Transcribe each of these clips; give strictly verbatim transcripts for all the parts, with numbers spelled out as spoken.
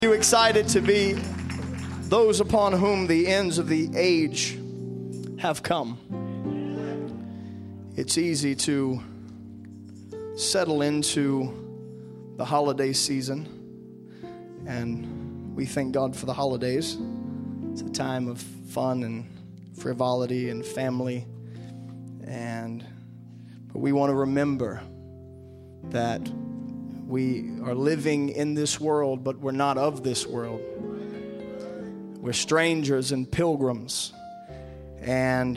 Are you excited to be those upon whom the ends of the age have come? It's easy to settle into the holiday season, and we thank God for the holidays. It's a time of fun and frivolity and family, and but we want to remember that we are living in this world, but we're not of this world. We're strangers and pilgrims, and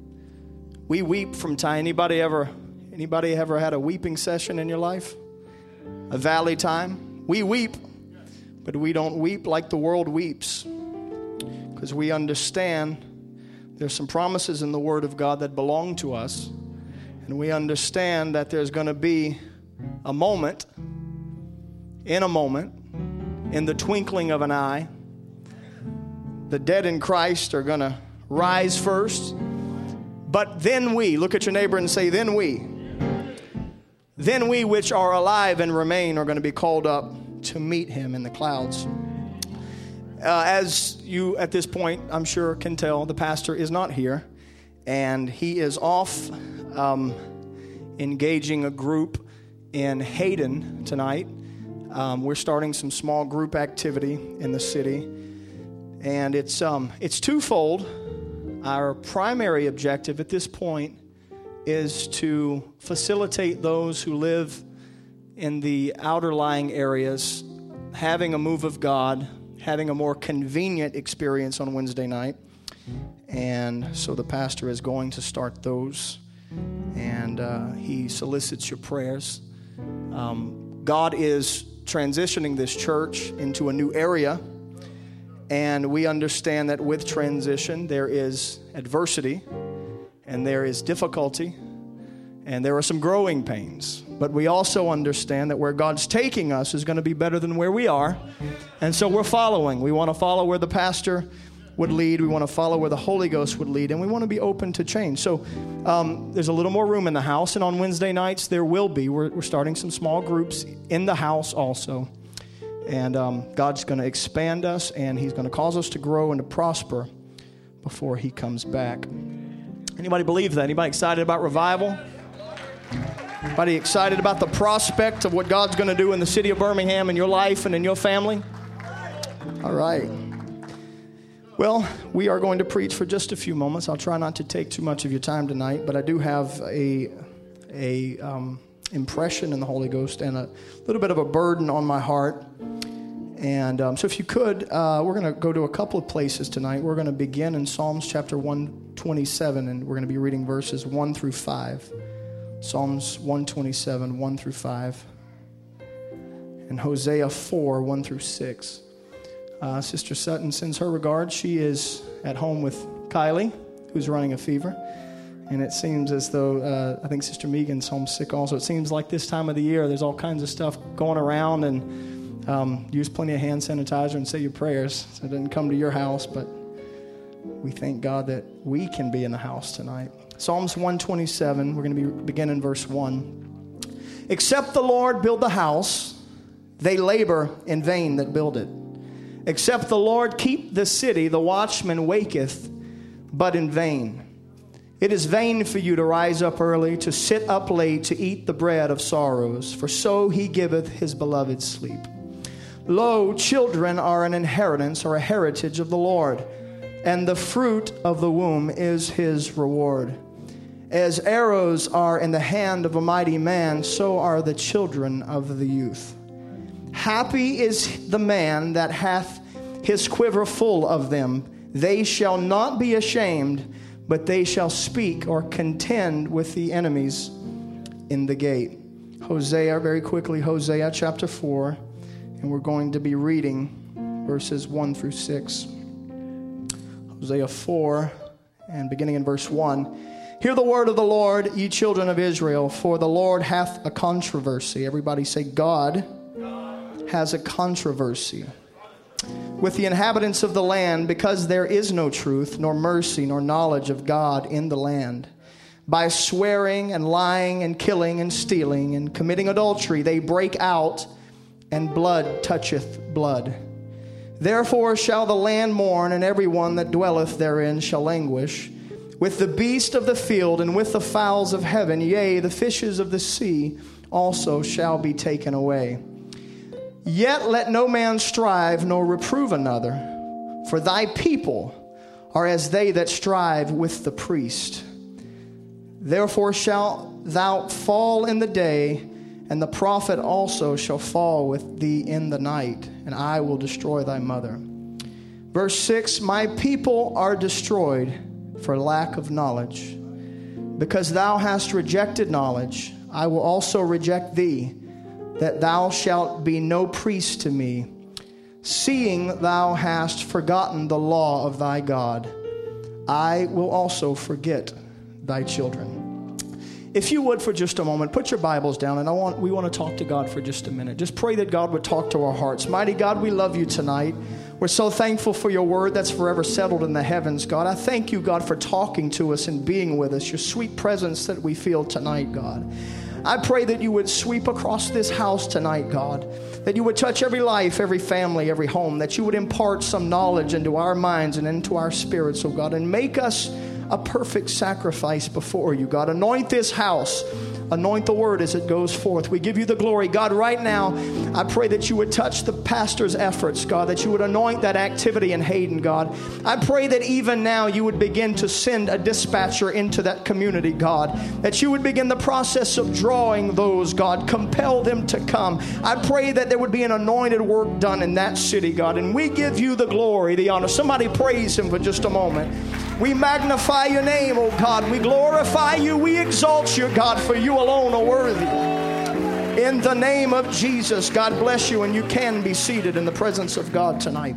we weep from time. Anybody ever, anybody ever had a weeping session in your life? A valley time? We weep, but we don't weep like the world weeps, because we understand there's some promises in the Word of God that belong to us, and we understand that there's going to be a moment, in a moment, in the twinkling of an eye, the dead in Christ are going to rise first. But then we, look at your neighbor and say, then we, then we which are alive and remain are going to be called up to meet him in the clouds. Uh, as you, at this point, I'm sure can tell, the pastor is not here, and he is off um, engaging a group in Hayden tonight. Um, we're starting some small group activity in the city, and it's um, it's twofold. Our primary objective at this point is to facilitate those who live in the outer lying areas having a move of God, having a more convenient experience on Wednesday night. And so the pastor is going to start those, and uh, he solicits your prayers. Um, God is transitioning this church into a new area, and we understand that with transition there is adversity and there is difficulty and there are some growing pains, but we also understand that where God's taking us is going to be better than where we are, and so we're following. We want to follow where the pastor would lead. We want to follow where the Holy Ghost would lead, and we want to be open to change. So um, there's a little more room in the house, and on Wednesday nights there will be. We're, we're starting some small groups in the house also, and um, God's going to expand us, and he's going to cause us to grow and to prosper before he comes back. Anybody believe that? Anybody excited about revival? Anybody excited about the prospect of what God's going to do in the city of Birmingham in your life and in your family? All right. Well, we are going to preach for just a few moments. I'll try not to take too much of your time tonight, but I do have a a um, impression in the Holy Ghost and a little bit of a burden on my heart. And um, so if you could, uh, we're going to go to a couple of places tonight. We're going to begin in Psalms chapter one twenty-seven, and we're going to be reading verses one through five. Psalms one twenty-seven, one through five. And Hosea four, one through six. Uh, Sister Sutton sends her regards. She is at home with Kylie, who's running a fever. And it seems as though, uh, I think Sister Megan's homesick also. It seems like this time of the year, there's all kinds of stuff going around. And um, use plenty of hand sanitizer and say your prayers. So it didn't come to your house, but we thank God that we can be in the house tonight. Psalms one twenty-seven, we're going to be begin in verse one. Except the Lord build the house, they labor in vain that build it. Except the Lord keep the city, the watchman waketh, but in vain. It is vain for you to rise up early, to sit up late, to eat the bread of sorrows, for so he giveth his beloved sleep. Lo, children are an inheritance or a heritage of the Lord, and the fruit of the womb is his reward. As arrows are in the hand of a mighty man, so are the children of the youth. Happy is the man that hath his quiver full of them. They shall not be ashamed, but they shall speak or contend with the enemies in the gate. Hosea, very quickly, Hosea chapter four, and we're going to be reading verses one through six. Hosea four, and beginning in verse one. Hear the word of the Lord, ye children of Israel, for the Lord hath a controversy. Everybody say, God has a controversy with the inhabitants of the land, because there is no truth, nor mercy, nor knowledge of God in the land. By swearing and lying and killing and stealing and committing adultery, they break out, and blood toucheth blood. Therefore shall the land mourn, and every one that dwelleth therein shall languish, with the beast of the field and with the fowls of heaven, yea, the fishes of the sea also shall be taken away. Yet let no man strive nor reprove another, for thy people are as they that strive with the priest. Therefore shalt thou fall in the day, and the prophet also shall fall with thee in the night, and I will destroy thy mother. Verse six, my people are destroyed for lack of knowledge. Because thou hast rejected knowledge, I will also reject thee, that thou shalt be no priest to me, seeing thou hast forgotten the law of thy God. I will also forget thy children. If you would, for just a moment, put your Bibles down, and I want we want to talk to God for just a minute. Just pray that God would talk to our hearts. Mighty God, we love you tonight. We're so thankful for your word that's forever settled in the heavens, God. I thank you, God, for talking to us and being with us, your sweet presence that we feel tonight, God. I pray that you would sweep across this house tonight, God, that you would touch every life, every family, every home, that you would impart some knowledge into our minds and into our spirits, oh God, and make us a perfect sacrifice before you, God. Anoint this house. Anoint the word as it goes forth. We give you the glory. God, right now, I pray that you would touch the pastor's efforts, God, that you would anoint that activity in Hayden, God. I pray that even now you would begin to send a dispatcher into that community, God, that you would begin the process of drawing those, God, compel them to come. I pray that there would be an anointed work done in that city, God, and we give you the glory, the honor. Somebody praise him for just a moment. We magnify your name, oh God. We glorify you. We exalt you, God, for you alone are worthy. In the name of Jesus, God bless you, and you can be seated in the presence of God tonight.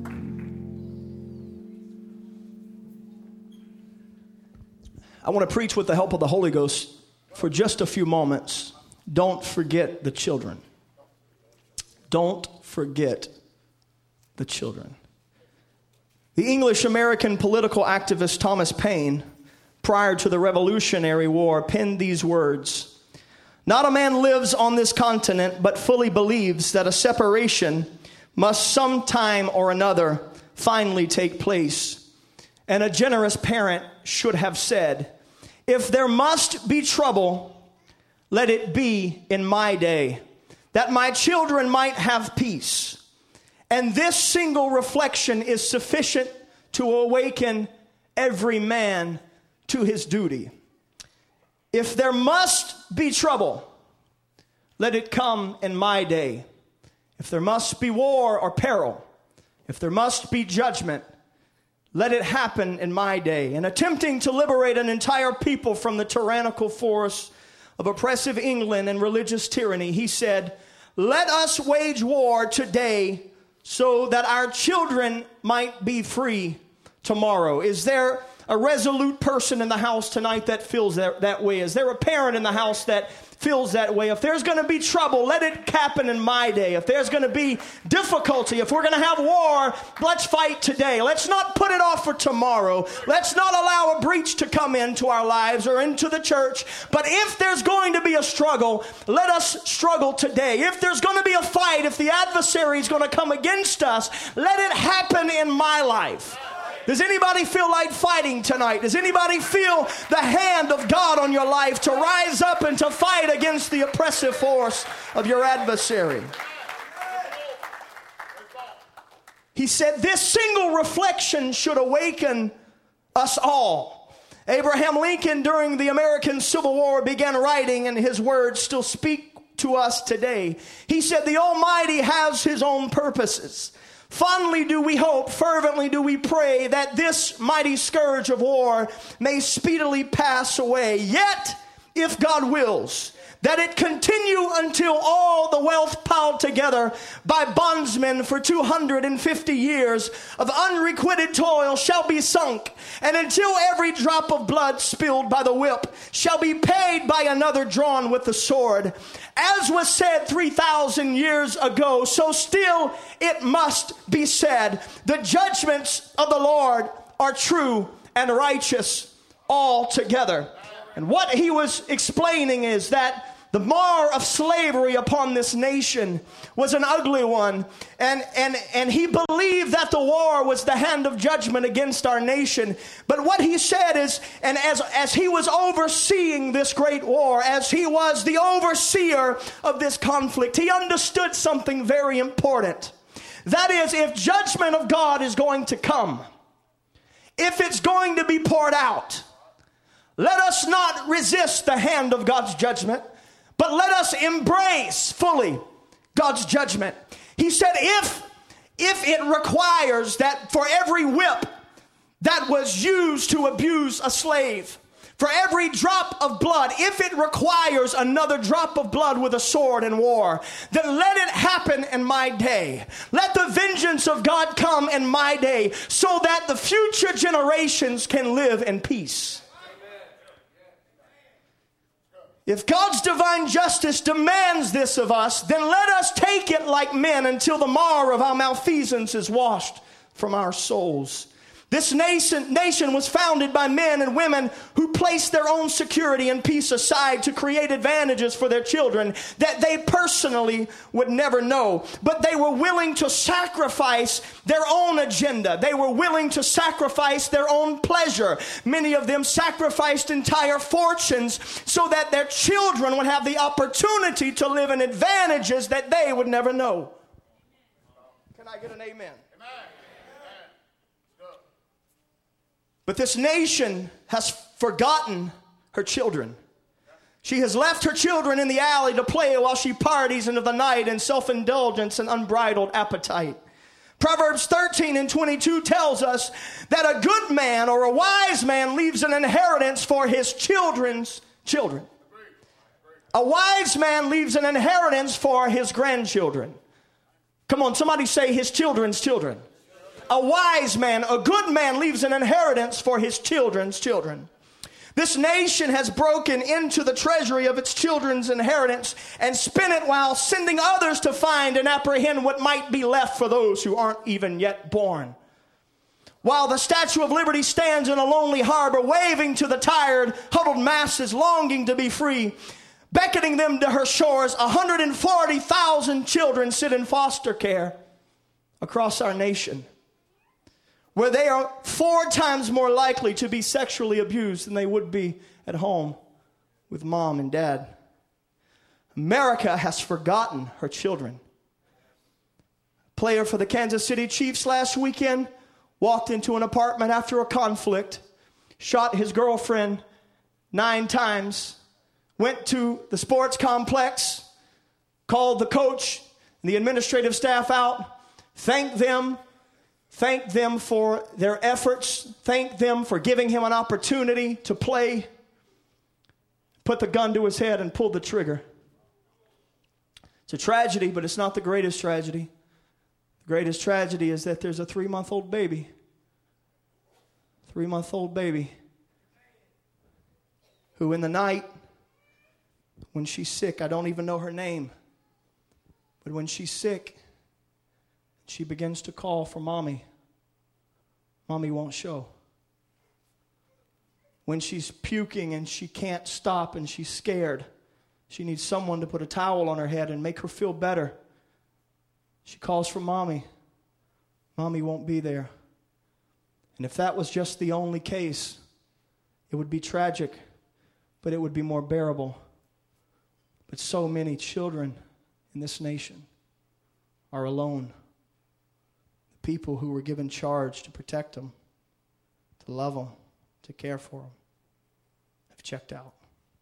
I want to preach with the help of the Holy Ghost for just a few moments. Don't forget the children. Don't forget the children. The English-American political activist Thomas Paine, prior to the Revolutionary War, penned these words: "Not a man lives on this continent but fully believes that a separation must sometime or another finally take place. And a generous parent should have said, if there must be trouble, let it be in my day, that my children might have peace. And this single reflection is sufficient to awaken every man to his duty. If there must be trouble, let it come in my day. If there must be war or peril, if there must be judgment, let it happen in my day." In attempting to liberate an entire people from the tyrannical force of oppressive England and religious tyranny, he said, "Let us wage war today so that our children might be free tomorrow." Is there a resolute person in the house tonight that feels that, that way? Is there a parent in the house that feels that way? If there's going to be trouble, let it happen in my day. If there's going to be difficulty, if we're going to have war, let's fight today. Let's not put it off for tomorrow. Let's not allow a breach to come into our lives or into the church. But if there's going to be a struggle, let us struggle today. If there's going to be a fight, if the adversary is going to come against us, let it happen in my life. Does anybody feel like fighting tonight? Does anybody feel the hand of God on your life to rise up and to fight against the oppressive force of your adversary? He said this single reflection should awaken us all. Abraham Lincoln, during the American Civil War, began writing, and his words still speak to us today. He said, "The Almighty has his own purposes. Fondly do we hope, fervently do we pray that this mighty scourge of war may speedily pass away. Yet, if God wills, that it continue until all the wealth piled together by bondsmen for two hundred fifty years of unrequited toil shall be sunk, and until every drop of blood spilled by the whip shall be paid by another drawn with the sword. As was said three thousand years ago, so still it must be said, the judgments of the Lord are true and righteous altogether." And what he was explaining is that The mar of slavery upon this nation was an ugly one. And, and, and he believed that the war was the hand of judgment against our nation. But what he said is, and as, as he was overseeing this great war, as he was the overseer of this conflict, he understood something very important. That is, if judgment of God is going to come, if it's going to be poured out, let us not resist the hand of God's judgment, but let us embrace fully God's judgment. He said, if, if it requires that for every whip that was used to abuse a slave, for every drop of blood, if it requires another drop of blood with a sword in war, then let it happen in my day. Let the vengeance of God come in my day so that the future generations can live in peace. If God's divine justice demands this of us, then let us take it like men until the mar of our malfeasance is washed from our souls. This nation, nation was founded by men and women who placed their own security and peace aside to create advantages for their children that they personally would never know. But they were willing to sacrifice their own agenda. They were willing to sacrifice their own pleasure. Many of them sacrificed entire fortunes so that their children would have the opportunity to live in advantages that they would never know. Can I get an amen? But this nation has forgotten her children. She has left her children in the alley to play while she parties into the night in self-indulgence and unbridled appetite. Proverbs thirteen and twenty-two tells us that a good man or a wise man leaves an inheritance for his children's children. A wise man leaves an inheritance for his grandchildren. Come on, somebody say his children's children. A wise man, a good man, leaves an inheritance for his children's children. This nation has broken into the treasury of its children's inheritance and spent it while sending others to find and apprehend what might be left for those who aren't even yet born. While the Statue of Liberty stands in a lonely harbor, waving to the tired, huddled masses longing to be free, beckoning them to her shores, one hundred forty thousand children sit in foster care across our nation, where they are four times more likely to be sexually abused than they would be at home with mom and dad. America has forgotten her children. A player for the Kansas City Chiefs last weekend walked into an apartment after a conflict, shot his girlfriend nine times, went to the sports complex, called the coach and the administrative staff out, thanked them, Thank them for their efforts. Thank them for giving him an opportunity to play. Put the gun to his head and pulled the trigger. It's a tragedy, but it's not the greatest tragedy. The greatest tragedy is that there's a three-month-old baby. Three-month-old baby who in the night, when she's sick, I don't even know her name, but when she's sick, she begins to call for mommy. Mommy won't show. When she's puking and she can't stop and she's scared, she needs someone to put a towel on her head and make her feel better. She calls for mommy. Mommy won't be there. And if that was just the only case, it would be tragic, but it would be more bearable. But so many children in this nation are alone. People who were given charge to protect them, to love them, to care for them, have checked out.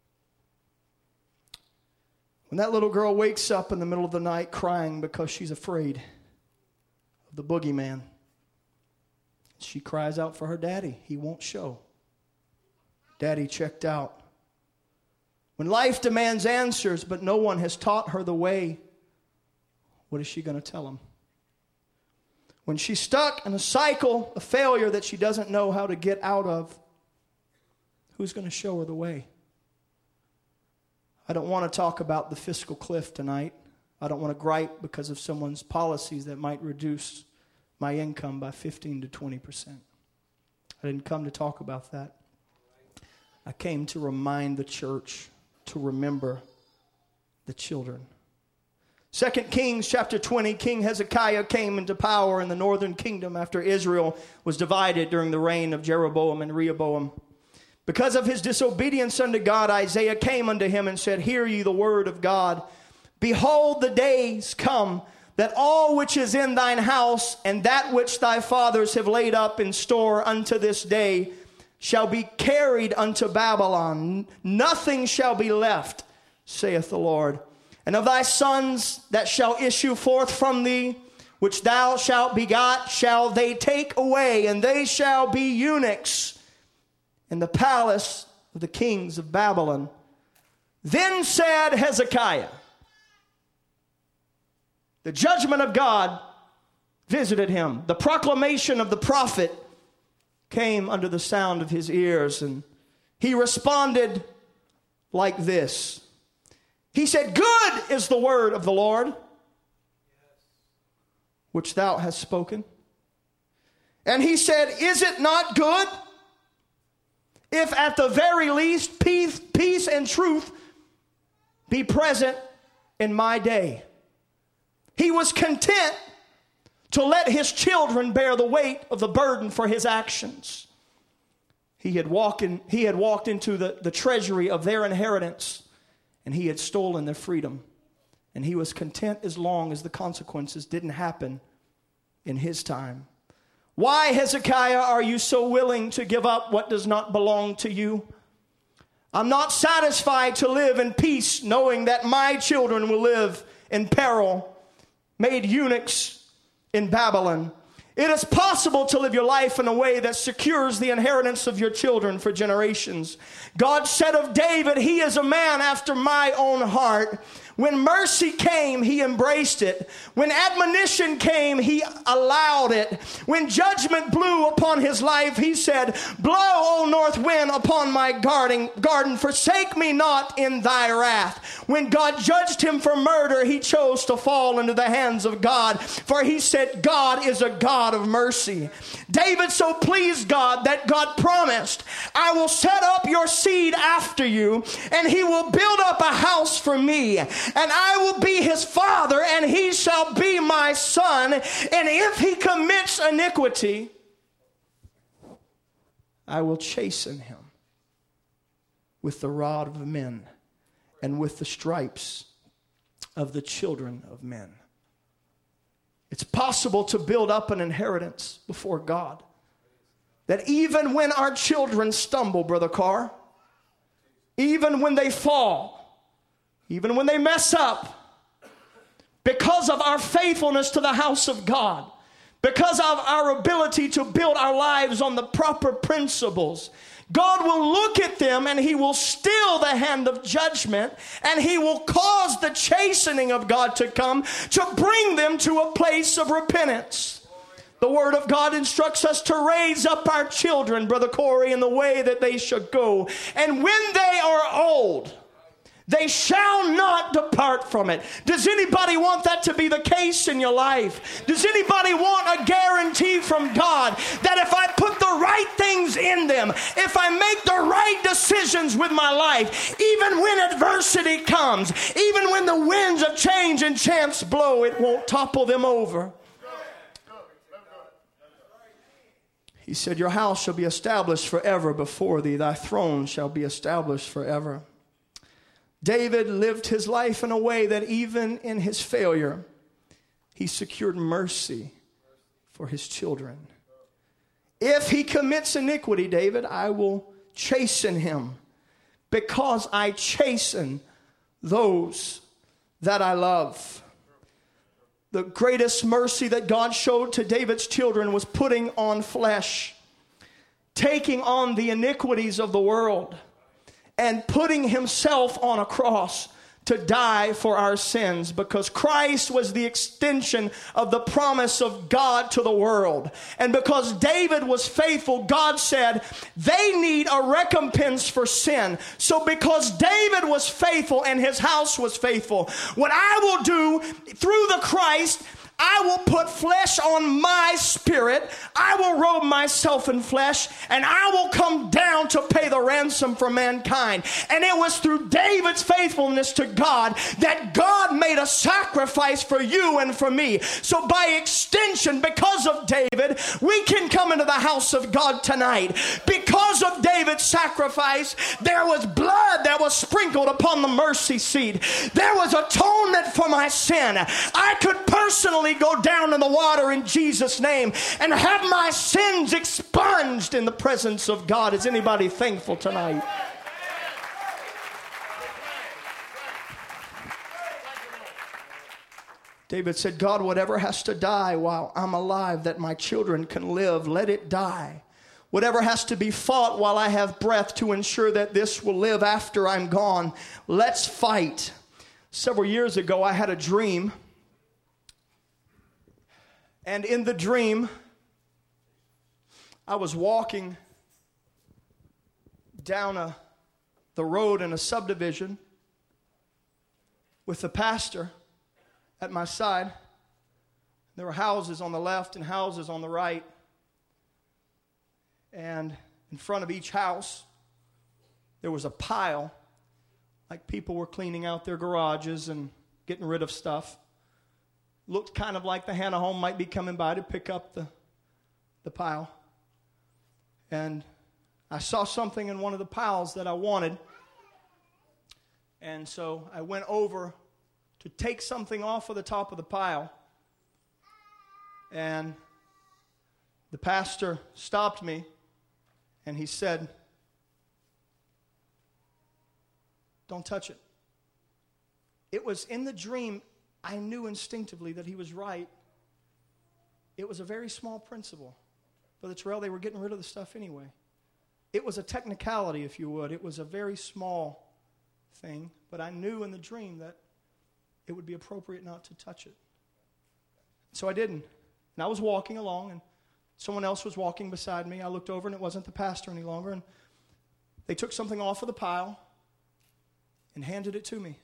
When that little girl wakes up in the middle of the night crying because she's afraid of the boogeyman, she cries out for her daddy. He won't show. Daddy checked out. When life demands answers, but no one has taught her the way, what is she going to tell him? When she's stuck in a cycle of failure that she doesn't know how to get out of, who's going to show her the way? I don't want to talk about the fiscal cliff tonight. I don't want to gripe because of someone's policies that might reduce my income by fifteen to twenty percent. I didn't come to talk about that. I came to remind the church to remember the children. Second Kings chapter twenty, King Hezekiah came into power in the northern kingdom after Israel was divided during the reign of Jeroboam and Rehoboam. Because of his disobedience unto God, Isaiah came unto him and said, Hear ye the word of God. Behold, the days come that all which is in thine house and that which thy fathers have laid up in store unto this day shall be carried unto Babylon. Nothing shall be left, saith the Lord. And of thy sons that shall issue forth from thee, which thou shalt begot, shall they take away, and they shall be eunuchs in the palace of the kings of Babylon. Then said Hezekiah, the judgment of God visited him. The proclamation of the prophet came under the sound of his ears, and he responded like this. He said, Good is the word of the Lord, which thou hast spoken. And he said, Is it not good if at the very least peace, peace and truth be present in my day? He was content to let his children bear the weight of the burden for his actions. He had walked, in, he had walked into the, the treasury of their inheritance, and he had stolen their freedom. And he was content as long as the consequences didn't happen in his time. Why, Hezekiah, are you so willing to give up what does not belong to you? I'm not satisfied to live in peace, knowing that my children will live in peril, made eunuchs in Babylon. It is possible to live your life in a way that secures the inheritance of your children for generations. God said of David, he is a man after my own heart. When mercy came, he embraced it. When admonition came, he allowed it. When judgment blew upon his life, he said, Blow, O north wind, upon my garden, garden, forsake me not in thy wrath. When God judged him for murder, he chose to fall into the hands of God, for he said, God is a God of mercy. David so pleased God that God promised, I will set up your seed after you, and he will build up a house for me. And I will be his father, and he shall be my son. And if he commits iniquity, I will chasten him with the rod of men and with the stripes of the children of men. It's possible to build up an inheritance before God, that even when our children stumble, Brother Carr, even when they fall, even when they mess up, because of our faithfulness to the house of God, because of our ability to build our lives on the proper principles, God will look at them and he will still the hand of judgment, and he will cause the chastening of God to come to bring them to a place of repentance. The word of God instructs us to raise up our children, Brother Corey, in the way that they should go. And when they are old, they shall not depart from it. Does anybody want that to be the case in your life? Does anybody want a guarantee from God that if I put the right things in them, if I make the right decisions with my life, even when adversity comes, even when the winds of change and chance blow, it won't topple them over? He said, Your house shall be established forever before thee. Thy throne shall be established forever. David lived his life in a way that even in his failure, he secured mercy for his children. If he commits iniquity, David, I will chasten him, because I chasten those that I love. The greatest mercy that God showed to David's children was putting on flesh, taking on the iniquities of the world, and putting himself on a cross to die for our sins, because Christ was the extension of the promise of God to the world. And because David was faithful, God said they need a recompense for sin. So because David was faithful and his house was faithful, what I will do through the Christ, I will put flesh on my spirit. I will robe myself in flesh, and I will come down to pay the ransom for mankind. And it was through David's faithfulness to God that God made a sacrifice for you and for me. So by extension, because of David, we can come into the house of God tonight. Because of David's sacrifice, there was blood that was sprinkled upon the mercy seat. There was atonement for my sin. I could personally go down in the water in Jesus' name and have my sins expunged in the presence of God. Is anybody thankful tonight? David said, God, whatever has to die while I'm alive that my children can live, let it die. Whatever has to be fought while I have breath to ensure that this will live after I'm gone, let's fight. Several years ago, I had a dream. And in the dream, I was walking down a, the road in a subdivision with the pastor at my side. There were houses on the left and houses on the right. And in front of each house, there was a pile, like people were cleaning out their garages and getting rid of stuff. Looked kind of like the Hannah home might be coming by to pick up the, the pile. And I saw something in one of the piles that I wanted. And so I went over to take something off of the top of the pile. And the pastor stopped me and he said, don't touch it. It was in the dream, I knew instinctively that he was right. It was a very small principle. Brother Terrell, they were getting rid of the stuff anyway. It was a technicality, if you would. It was a very small thing, but I knew in the dream that it would be appropriate not to touch it. So I didn't. And I was walking along, and someone else was walking beside me. I looked over, and it wasn't the pastor any longer. And they took something off of the pile and handed it to me.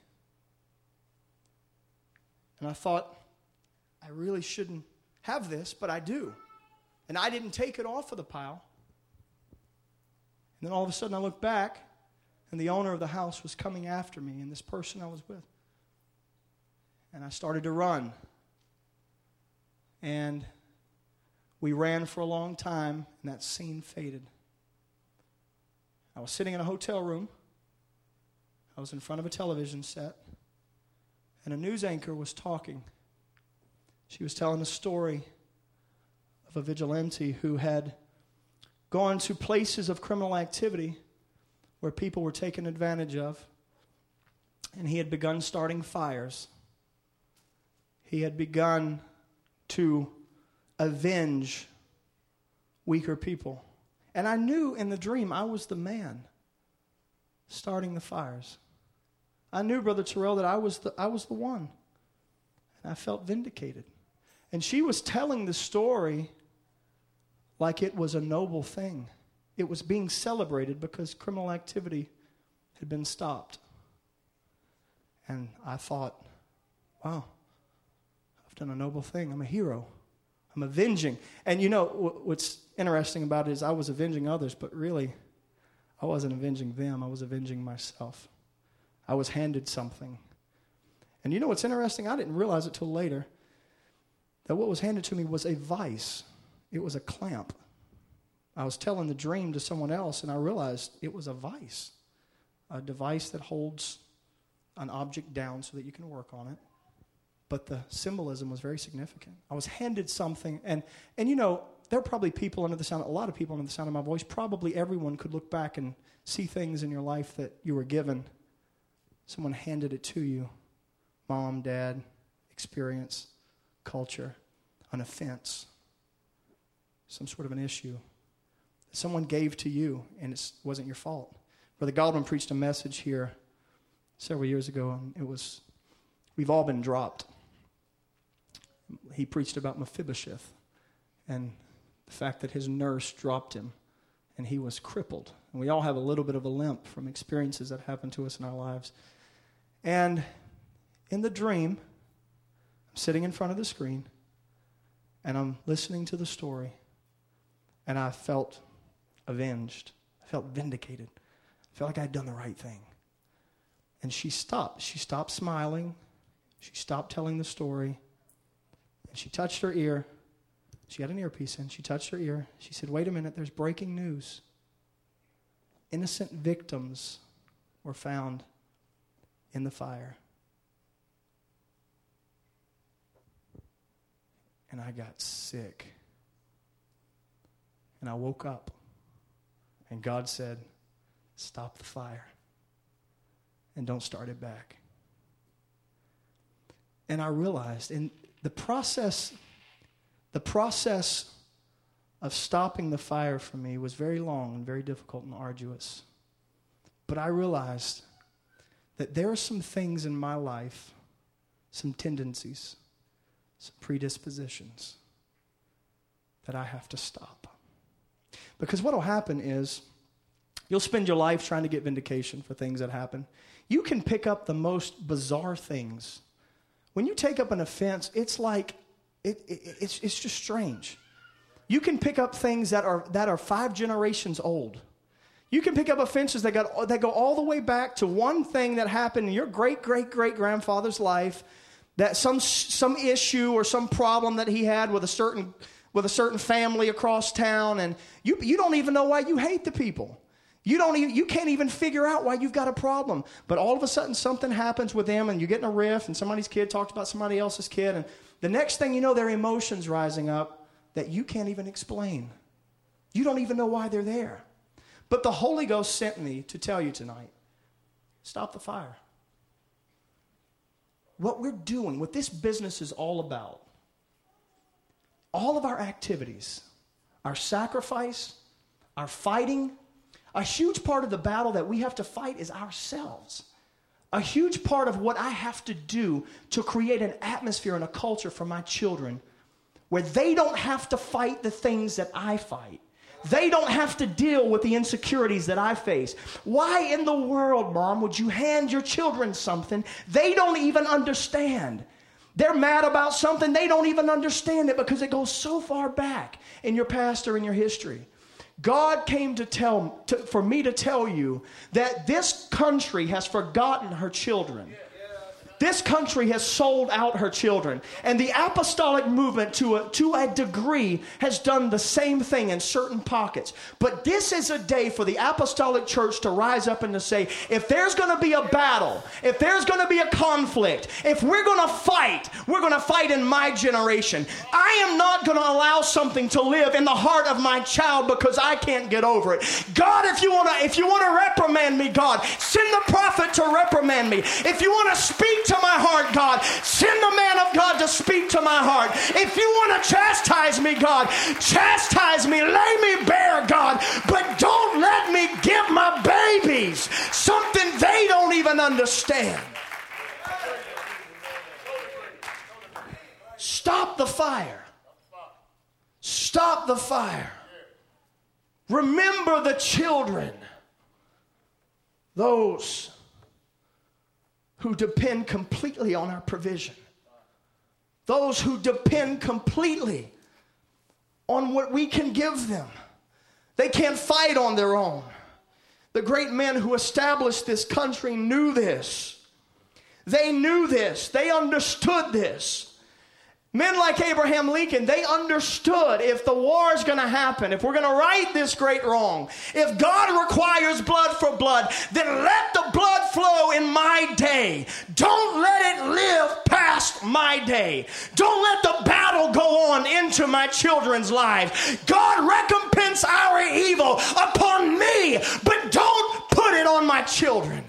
And I thought, I really shouldn't have this, but I do. And I didn't take it off of the pile. And then all of a sudden I looked back, and the owner of the house was coming after me, and this person I was with. And I started to run. And we ran for a long time, and that scene faded. I was sitting in a hotel room. I was in front of a television set. And a news anchor was talking. She was telling a story of a vigilante who had gone to places of criminal activity where people were taken advantage of. And he had begun starting fires. He had begun to avenge weaker people. And I knew in the dream I was the man starting the fires. I knew, Brother Terrell, that I was the I was the one. And I felt vindicated. And she was telling the story like it was a noble thing. It was being celebrated because criminal activity had been stopped. And I thought, wow, I've done a noble thing. I'm a hero. I'm avenging. And you know, what's interesting about it is I was avenging others, but really, I wasn't avenging them. I was avenging myself. I was handed something. And you know what's interesting? I didn't realize it till later that what was handed to me was a vice. It was a clamp. I was telling the dream to someone else, and I realized it was a vice, a device that holds an object down so that you can work on it. But the symbolism was very significant. I was handed something, and, and you know, there are probably people under the sound, a lot of people under the sound of my voice, probably everyone could look back and see things in your life that you were given. Someone handed it to you. Mom, dad, experience, culture, an offense, some sort of an issue. Someone gave to you, and it wasn't your fault. Brother Godwin preached a message here several years ago, and it was, we've all been dropped. He preached about Mephibosheth and the fact that his nurse dropped him, and he was crippled. And we all have a little bit of a limp from experiences that happen to us in our lives. And in the dream, I'm sitting in front of the screen, And I'm listening to the story, and I felt avenged. I felt vindicated. I felt like I'd done the right thing. And she stopped. She stopped smiling. She stopped telling the story. And she touched her ear. She had an earpiece in. She touched her ear. She said, wait a minute, there's breaking news. Innocent victims were found in the fire. And I got sick. And I woke up. And God said, stop the fire. And don't start it back. And I realized in the process, the process of stopping the fire for me was very long and very difficult and arduous. But I realized that there are some things in my life, some tendencies, some predispositions that I have to stop. Because what will happen is you'll spend your life trying to get vindication for things that happen. You can pick up the most bizarre things. When you take up an offense, it's like, it, it, it's, it's just strange. You can pick up things that are that are five generations old. You can pick up offenses that got that go all the way back to one thing that happened in your great great great grandfather's life, that some some issue or some problem that he had with a certain with a certain family across town, and you you don't even know why you hate the people. You don't even you can't even figure out why you've got a problem. But all of a sudden something happens with them, and you get in a riff, and somebody's kid talks about somebody else's kid, and the next thing you know, their emotions rising up that you can't even explain. You don't even know why they're there. But the Holy Ghost sent me to tell you tonight, stop the fire. What we're doing, what this business is all about, all of our activities, our sacrifice, our fighting, a huge part of the battle that we have to fight is ourselves. A huge part of what I have to do to create an atmosphere and a culture for my children where they don't have to fight the things that I fight. They don't have to deal with the insecurities that I face. Why in the world, Mom, would you hand your children something they don't even understand? They're mad about something, they don't even understand it because it goes so far back in your past or in your history. God came to tell, to, for me to tell you that this country has forgotten her children. This country has sold out her children. And the apostolic movement, to a, to a degree, has done the same thing in certain pockets. But this is a day for the apostolic church to rise up and to say, if there's going to be a battle, if there's going to be a conflict, if we're going to fight, we're going to fight in my generation. I am not going to allow something to live in the heart of my child because I can't get over it. God, if you want to, if you want to reprimand me, God, send the prophet to reprimand me. If you want to speak to my heart, God, send the man of God to speak to my heart. If you want to chastise me, God, chastise me, lay me bare, God, but don't let me give my babies something they don't even understand. Stop the fire. Stop the fire. Remember the children, those who depend completely on our provision. Those who depend completely on what we can give them. They can't fight on their own. The great men who established this country knew this. They knew this. They understood this. Men like Abraham Lincoln, they understood if the war is going to happen, if we're going to right this great wrong, if God requires blood for blood, then let the blood flow in my day. Don't let it live past my day. Don't let the battle go on into my children's lives. God recompense our evil upon me, but don't put it on my children.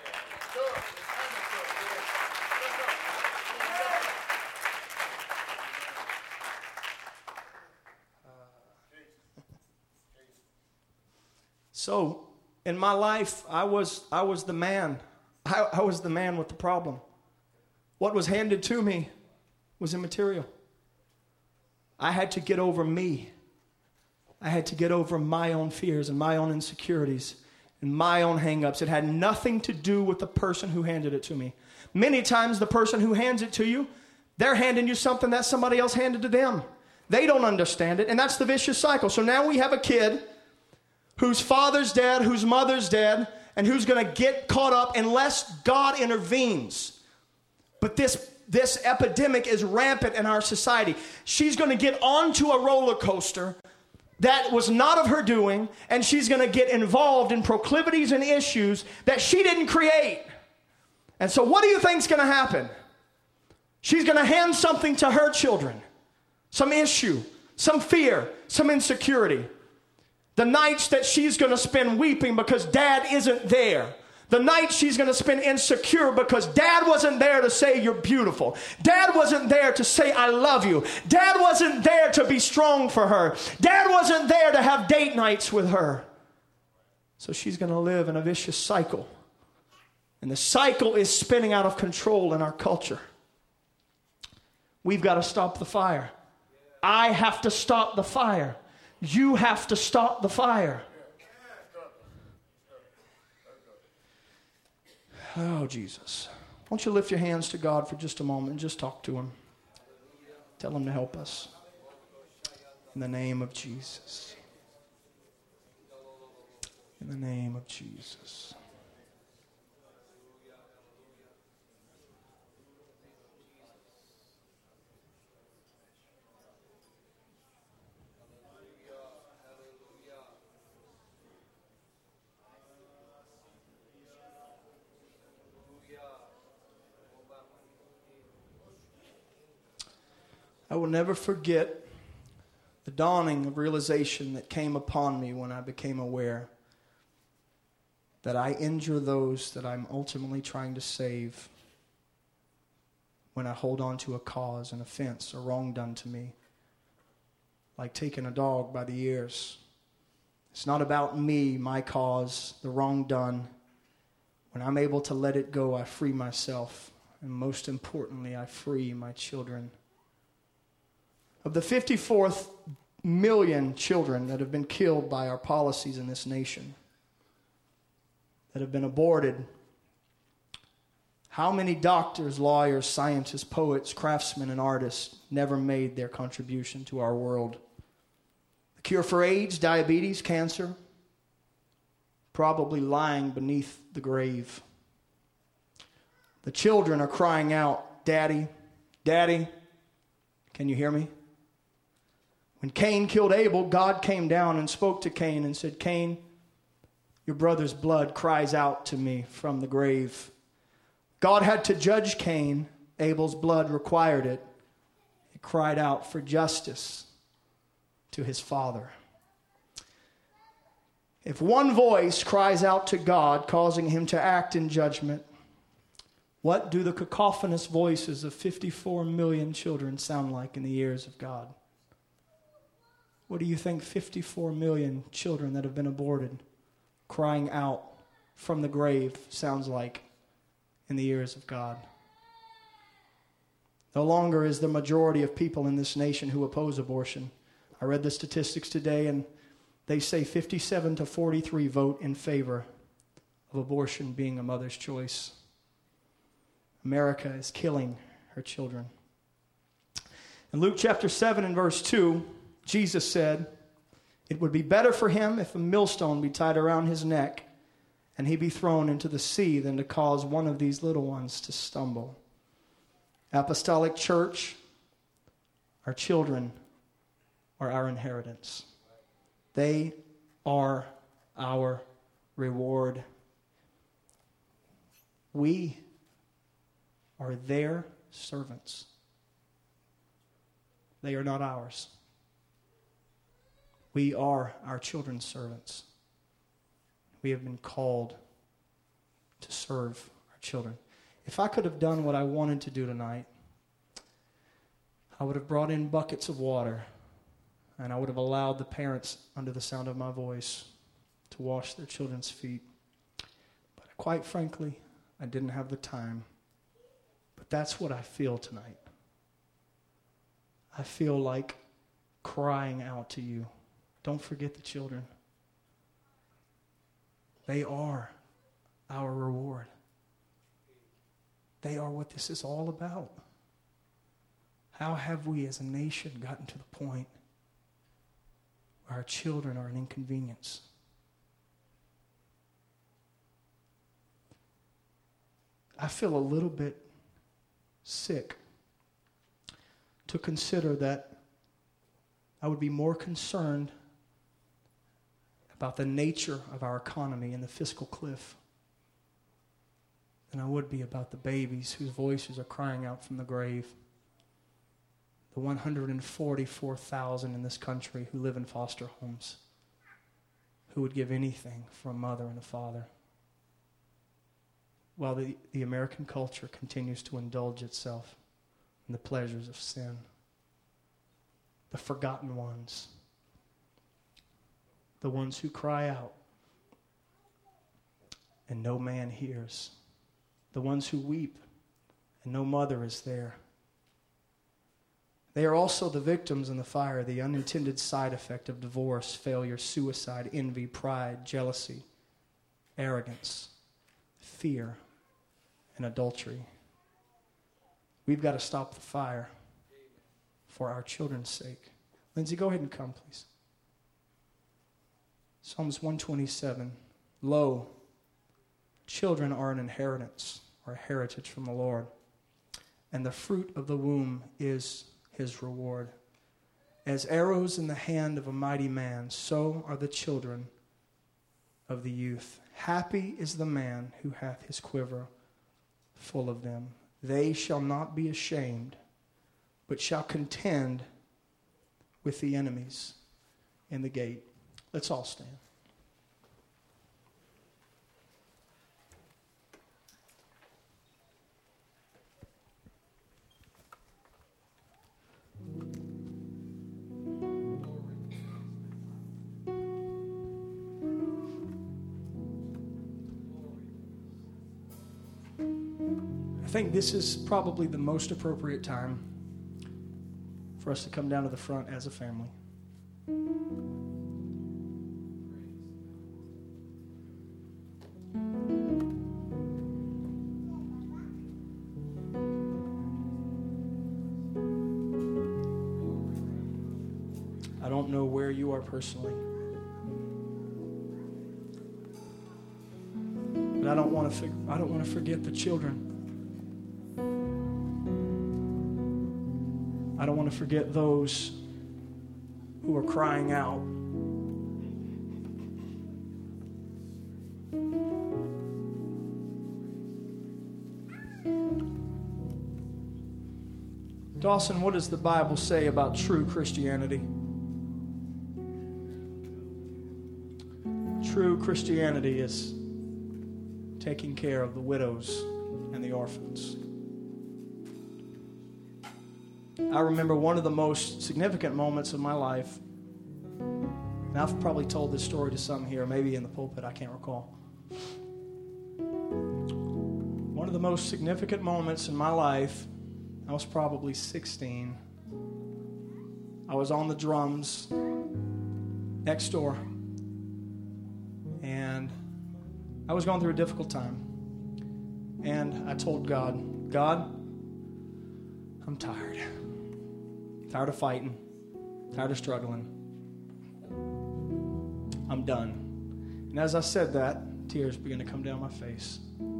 So, in my life, I was I was the man. I, I was the man with the problem. What was handed to me was immaterial. I had to get over me. I had to get over my own fears and my own insecurities and my own hang-ups. It had nothing to do with the person who handed it to me. Many times the person who hands it to you, they're handing you something that somebody else handed to them. They don't understand it, and that's the vicious cycle. So now we have a kid whose father's dead, whose mother's dead, and who's going to get caught up unless God intervenes. But this, this epidemic is rampant in our society. She's going to get onto a roller coaster that was not of her doing, and she's going to get involved in proclivities and issues that she didn't create. And so what do you think is going to happen? She's going to hand something to her children, some issue, some fear, some insecurity. The nights that she's going to spend weeping because dad isn't there. The night she's going to spend insecure because dad wasn't there to say you're beautiful. Dad wasn't there to say I love you. Dad wasn't there to be strong for her. Dad wasn't there to have date nights with her. So she's going to live in a vicious cycle. And the cycle is spinning out of control in our culture. We've got to stop the fire. I have to stop the fire. You have to stop the fire. Oh, Jesus. Won't you lift your hands to God for just a moment and just talk to him. Tell him to help us. In the name of Jesus. In the name of Jesus. I will never forget the dawning of realization that came upon me when I became aware that I injure those that I'm ultimately trying to save when I hold on to a cause, an offense, a wrong done to me, like taking a dog by the ears. It's not about me, my cause, the wrong done. When I'm able to let it go, I free myself, and most importantly, I free my children. Of the fifty-four million children that have been killed by our policies in this nation, that have been aborted, how many doctors, lawyers, scientists, poets, craftsmen, and artists never made their contribution to our world? The cure for AIDS, diabetes, cancer, probably lying beneath the grave. The children are crying out, Daddy, Daddy, can you hear me? When Cain killed Abel, God came down and spoke to Cain and said, Cain, your brother's blood cries out to me from the grave. God had to judge Cain. Abel's blood required it. He cried out for justice to his father. If one voice cries out to God, causing him to act in judgment, what do the cacophonous voices of fifty-four million children sound like in the ears of God? What do you think fifty-four million children that have been aborted crying out from the grave sounds like in the ears of God? No longer is the majority of people in this nation who oppose abortion. I read the statistics today, and they say fifty-seven to forty-three vote in favor of abortion being a mother's choice. America is killing her children. In Luke chapter seven and verse two, Jesus said, it would be better for him if a millstone be tied around his neck and he be thrown into the sea than to cause one of these little ones to stumble. Apostolic Church, our children are our inheritance. They are our reward. We are their servants. They are not ours. We are our children's servants. We have been called to serve our children. If I could have done what I wanted to do tonight, I would have brought in buckets of water, and I would have allowed the parents, under the sound of my voice, to wash their children's feet. But quite frankly, I didn't have the time. But that's what I feel tonight. I feel like crying out to you. Don't forget the children. They are our reward. They are what this is all about. How have we as a nation gotten to the point where our children are an inconvenience? I feel a little bit sick to consider that I would be more concerned about the nature of our economy and the fiscal cliff than I would be about the babies whose voices are crying out from the grave. The one hundred forty-four thousand in this country who live in foster homes, who would give anything for a mother and a father, while the, the American culture continues to indulge itself in the pleasures of sin. The forgotten ones, the ones who cry out and no man hears, the ones who weep and no mother is there. They are also the victims in the fire, the unintended side effect of divorce, failure, suicide, envy, pride, jealousy, arrogance, fear, and adultery. We've got to stop the fire for our children's sake. Lindsay, go ahead and come, please. Psalms one twenty-seven. Lo, children are an inheritance or a heritage from the Lord, and the fruit of the womb is his reward. As arrows in the hand of a mighty man, so are the children of the youth. Happy is the man who hath his quiver full of them. They shall not be ashamed, but shall contend with the enemies in the gate. Let's all stand. I think this is probably the most appropriate time for us to come down to the front as a family. I don't know where you are personally, but I don't want to. Fig- I don't want to forget the children. I don't want to forget those who are crying out. Dawson, what does the Bible say about true Christianity? True Christianity is taking care of the widows and the orphans. I remember one of the most significant moments of my life, and I've probably told this story to some here, maybe in the pulpit, I can't recall. One of the most significant moments in my life, I was probably sixteen. I was on the drums next door, and I was going through a difficult time. And I told God, God, I'm tired. Tired of fighting. Tired of struggling. I'm done. And as I said that, tears began to come down my face.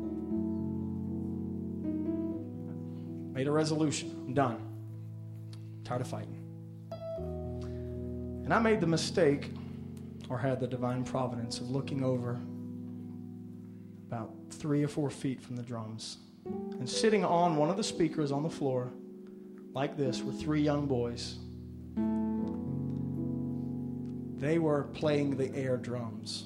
Made a resolution. I'm done. Tired of fighting. And I made the mistake, or had the divine providence, of looking over about three or four feet from the drums. And sitting on one of the speakers on the floor, like this, were three young boys. They were playing the air drums,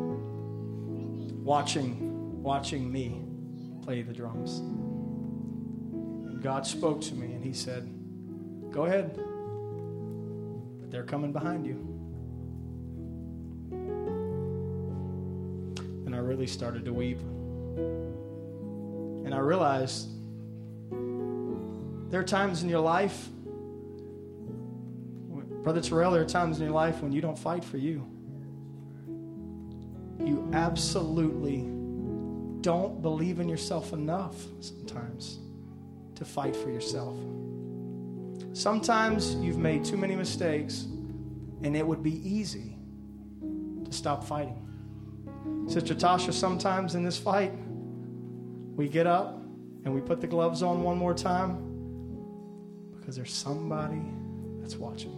watching, watching me play the drums. And God spoke to me and he said, go ahead, but they're coming behind you. And I really started to weep. And I realized there are times in your life, Brother Terrell, there are times in your life when you don't fight for you. You absolutely don't believe in yourself enough sometimes to fight for yourself. Sometimes you've made too many mistakes, and it would be easy to stop fighting. Sister Tasha, sometimes in this fight, we get up and we put the gloves on one more time because there's somebody that's watching.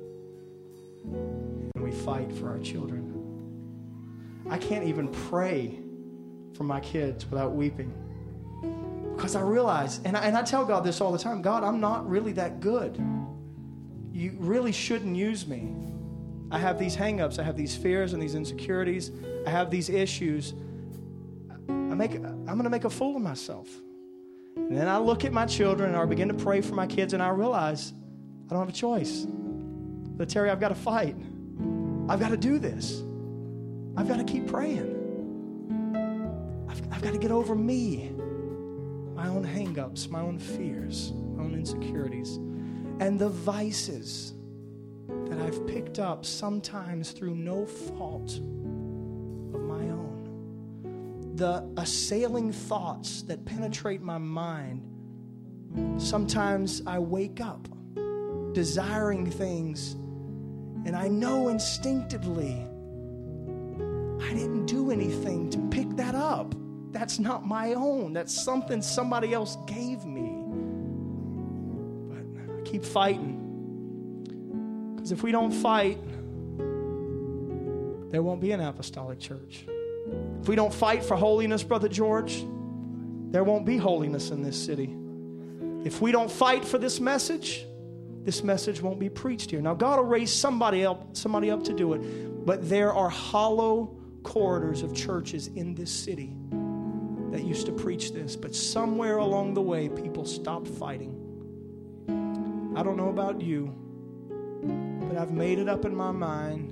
And we fight for our children. I can't even pray for my kids without weeping. Because I realize, and I, and I tell God this all the time, God, I'm not really that good. You really shouldn't use me. I have these hang-ups, I have these fears and these insecurities, I have these issues. I make, I'm going to make a fool of myself. And then I look at my children and I begin to pray for my kids, and I realize I don't have a choice. But Terry, I've got to fight. I've got to do this. I've got to keep praying. I've, I've got to get over me, my own hang-ups, my own fears, my own insecurities, and the vices that I've picked up sometimes through no fault of my own. The assailing thoughts that penetrate my mind. Sometimes I wake up desiring things, and I know instinctively I didn't do anything to pick that up. That's not my own. That's something somebody else gave me. But I keep fighting. Because if we don't fight, there won't be an apostolic church. If we don't fight for holiness, Brother George, there won't be holiness in this city. If we don't fight for this message, this message won't be preached here. Now, God will raise somebody up, somebody up to do it. But there are hollow corridors of churches in this city that used to preach this. But somewhere along the way, people stopped fighting. I don't know about you, but I've made it up in my mind.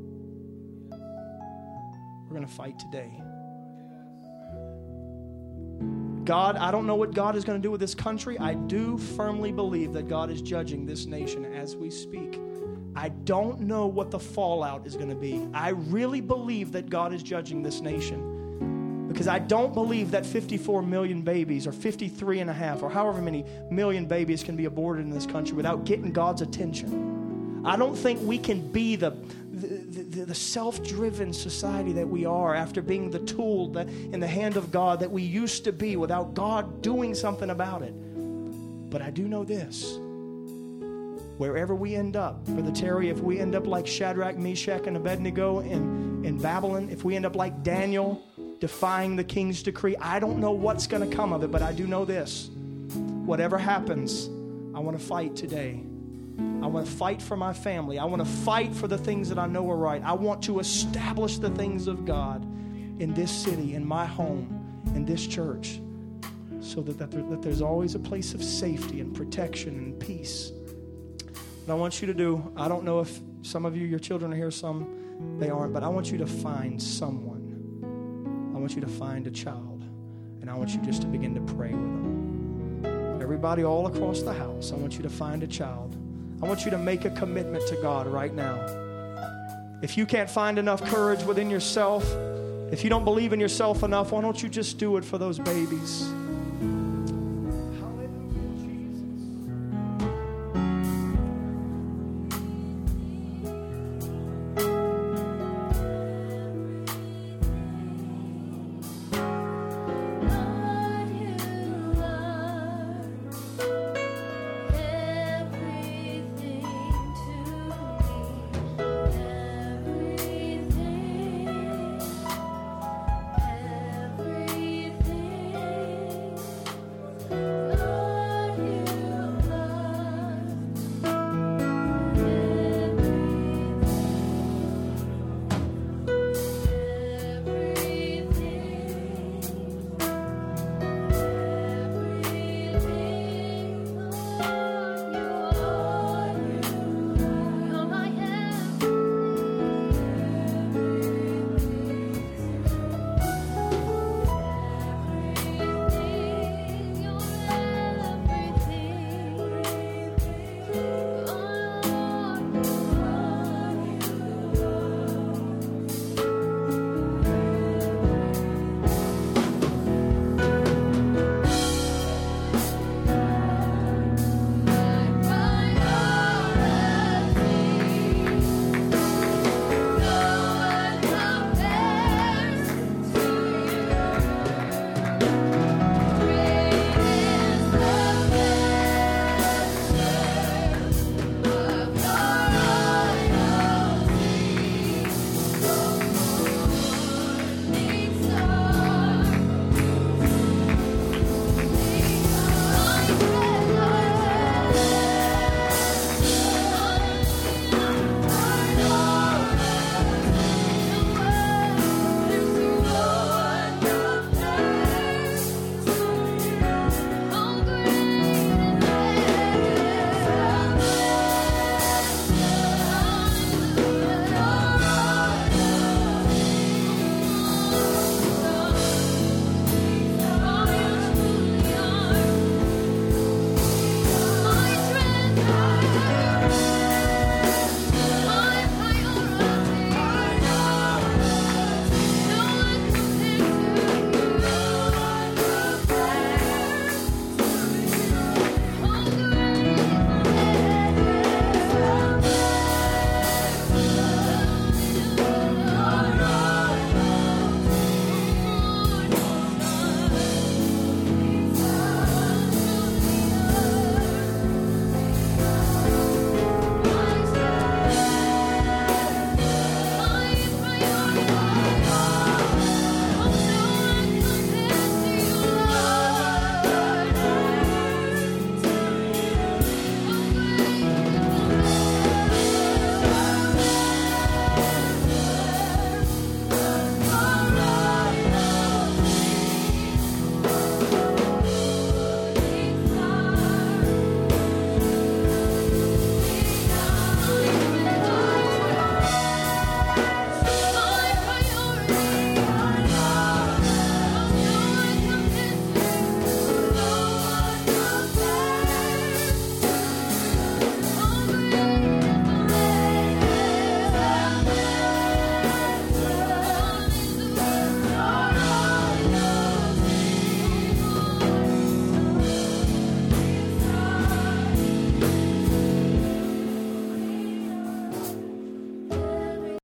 We're going to fight today. God, I don't know what God is going to do with this country. I do firmly believe that God is judging this nation as we speak. I don't know what the fallout is going to be. I really believe that God is judging this nation, because I don't believe that fifty-four million babies or fifty-three and a half or however many million babies can be aborted in this country without getting God's attention. I don't think we can be the, the, the, the self-driven society that we are after being the tool that, in the hand of God that we used to be without God doing something about it. But I do know this. Wherever we end up, Brother Terry, if we end up like Shadrach, Meshach, and Abednego in, in Babylon, if we end up like Daniel, defying the king's decree, I don't know what's going to come of it, but I do know this. Whatever happens, I want to fight today. I want to fight for my family. I want to fight for the things that I know are right. I want to establish the things of God in this city, in my home, in this church, so that, that, there, that there's always a place of safety and protection and peace. What I want you to do, I don't know if some of you, your children are here, some they aren't, but I want you to find someone. I want you to find a child, and I want you just to begin to pray with them. Everybody all across the house, I want you to find a child. I want you to make a commitment to God right now. If you can't find enough courage within yourself, if you don't believe in yourself enough, why don't you just do it for those babies?